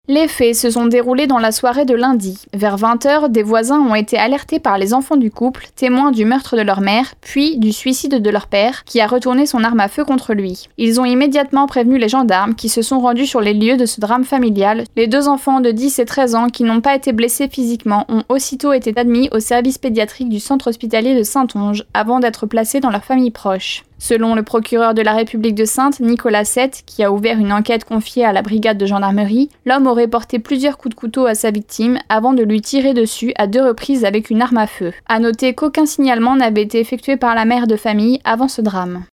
Les faits se sont déroulés dans la soirée de lundi. Vers 20h, des voisins ont été alertés par les enfants du couple, témoins du meurtre de leur mère, puis du suicide de leur père, qui a retourné son arme à feu contre lui. Ils ont immédiatement prévenu les gendarmes, qui se sont rendus sur les lieux de ce drame familial. Les deux enfants de 10 et 13 ans qui n'ont pas été blessés physiquement ont aussitôt été admis au service pédiatrique du centre hospitalier de Saintonge, avant d'être placés dans leur famille proche. Selon le procureur de la République de Saintes, Nicolas Sette, qui a ouvert une enquête confiée à la brigade de gendarmerie, l'homme aurait porté plusieurs coups de couteau à sa victime avant de lui tirer dessus à 2 reprises avec une arme à feu. À noter qu'aucun signalement n'avait été effectué par la mère de famille avant ce drame.